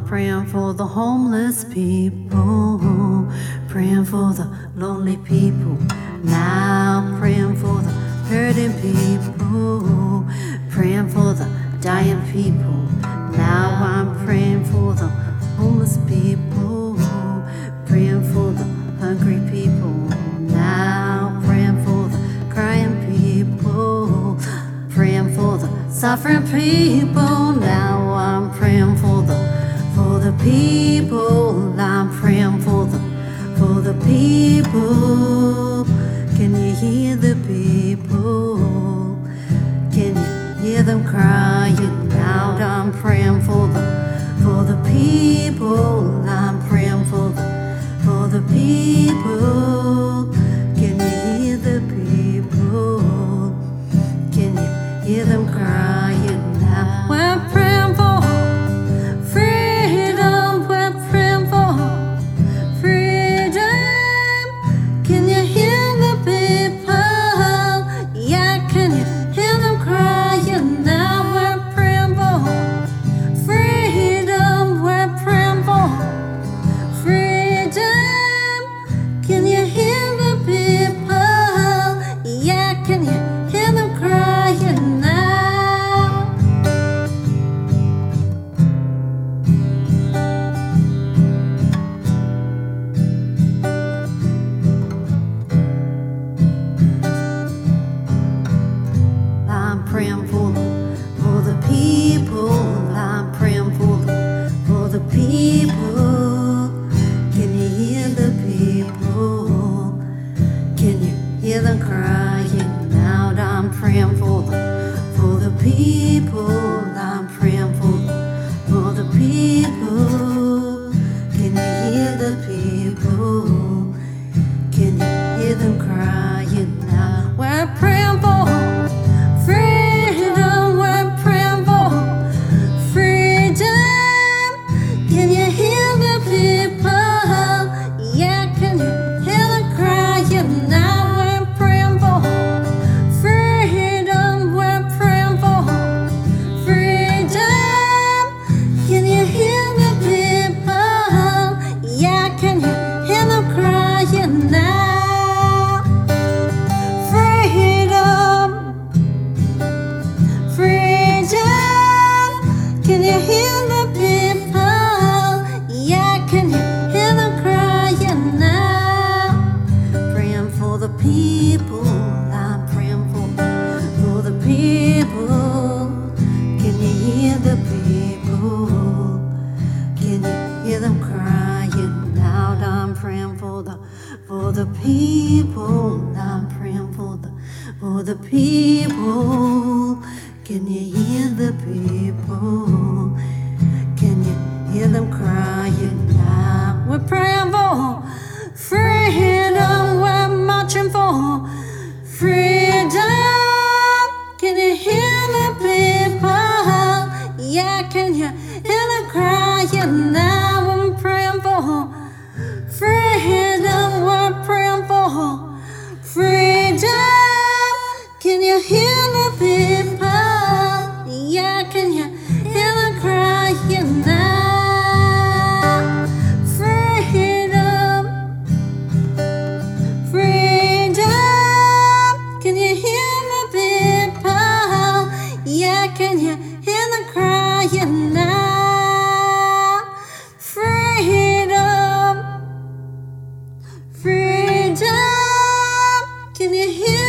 I'm praying for the homeless people, praying for the lonely people. Now I'm praying for the hurting people, praying for the dying people. Now I'm praying for the homeless people, praying for the hungry people. Now praying for the crying people, praying for the suffering people. Now I'm praying for the people. I'm praying for the people. Can you hear the people? Can you hear them crying out? I'm praying for the people. I'm praying for the people. Can you hear the people? Can you hear them crying now? We're praying for freedom. We're praying for freedom. Can you hear the people? Yeah, can you hear them crying now? We're praying for freedom. We're praying for freedom. Can you hear the people? Yeah, can you hear them crying now? I'm praying for the people. I'm praying for the people. Can you hear the people? Can you hear them crying out? I'm praying for the people. I'm praying for the people. Can you hear the people? Can you hear them crying now? We're praying for freedom. We're praying for freedom. Can you hear the people? Yeah, can you hear them crying now? We're praying for freedom. We're praying for freedom. Can you hear the people? Yeah, can you hear them crying now? Freedom, freedom. Can you hear the people? Yeah, can you hear them crying now? Praying for the people. I'm praying for the people. Can you hear the people? Can you hear them crying out? I'm praying for the people. I'm praying for the people. Can you hear the people? Can you hear them crying now? We're praying for freedom. We're marching for freedom. Can you hear the people? Yeah, can you hear them crying now? I'm praying for freedom. We're praying for freedom. Can you hear the people? Yeah, can you hear them crying now? Freedom, freedom. Can you hear the people? Yeah, can you hear them crying now? Freedom, freedom. Can you hear